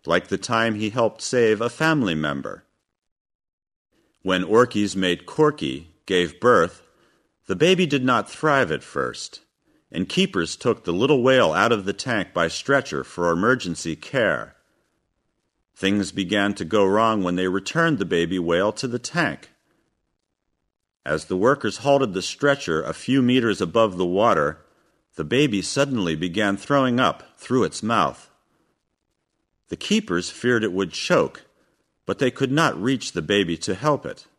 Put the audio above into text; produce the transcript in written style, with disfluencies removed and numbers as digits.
like the time he helped save a family member. When Orky's mate Corky gave birth, the baby did not thrive at first, and keepers took the little whale out of the tank by stretcher for emergency care. Things began to go wrong when they returned the baby whale to the tank. As the workers halted the stretcher a few meters above the water, the baby suddenly began throwing up through its mouth. The keepers feared it would choke, but they could not reach the baby to help it.